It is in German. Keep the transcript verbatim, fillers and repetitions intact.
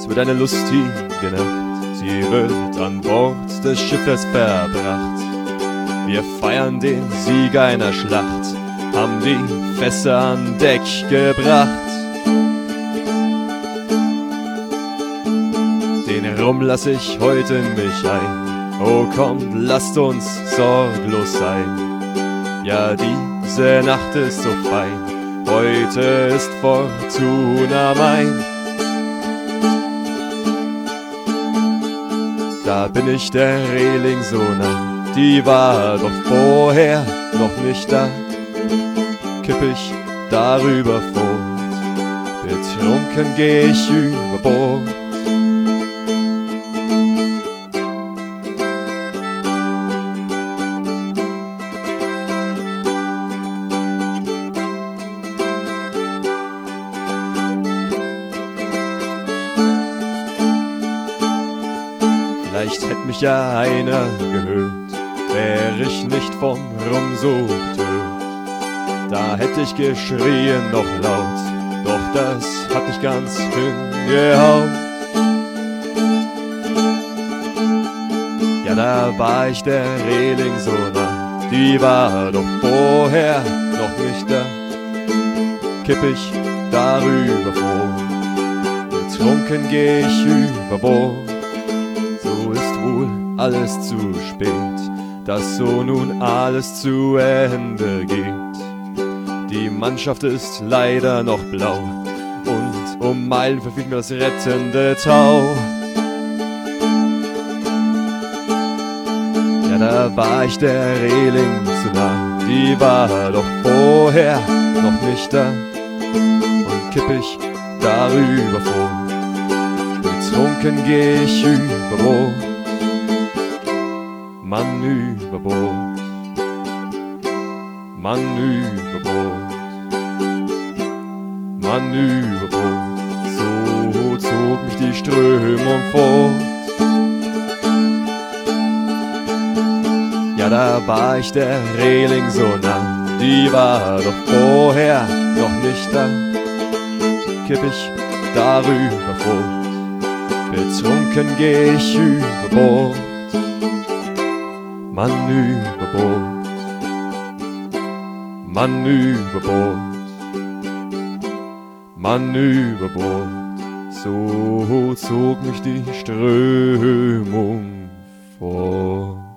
wird eine lustige Nacht. Sie wird an Bord des Schiffes verbracht. Wir feiern den Sieg einer Schlacht, haben die Fässer an Deck gebracht. Den Rum lass ich heute in mich ein. Oh kommt, lasst uns sorglos sein. Ja, diese Nacht ist so fein. Heute ist Fortuna mein. Da bin ich der Reling so nah. Die war doch vorher noch nicht da. Kipp ich darüber fort. Betrunken geh ich über Bord. Vielleicht hätt mich ja einer gehört, wär ich nicht vom Rum so betört. Da hätt ich geschrien noch laut, doch das hat mich ganz hingehaut. Ja, da war ich der Reling so nah, die war doch vorher noch nicht da. Kipp ich darüber vor, betrunken geh ich über Bord. So ist wohl alles zu spät, dass so nun alles zu Ende geht. Die Mannschaft ist leider noch blau und um Meilen verfehlt mir das rettende Tau. Ja, da war ich der Reling zu nah, die war doch vorher noch nicht da. Und kipp ich darüber vor, betrunken geh ich über Bord. Mann über Bord, Mann über Bord, Mann über Bord. So zog mich die Strömung fort. Ja, da war ich der Reling so nah, die war doch vorher noch nicht da. Kipp ich darüber fort, betrunken geh ich über Bord. Mann über Bord, Mann über Bord, Mann über Bord. So zog mich die Strömung fort.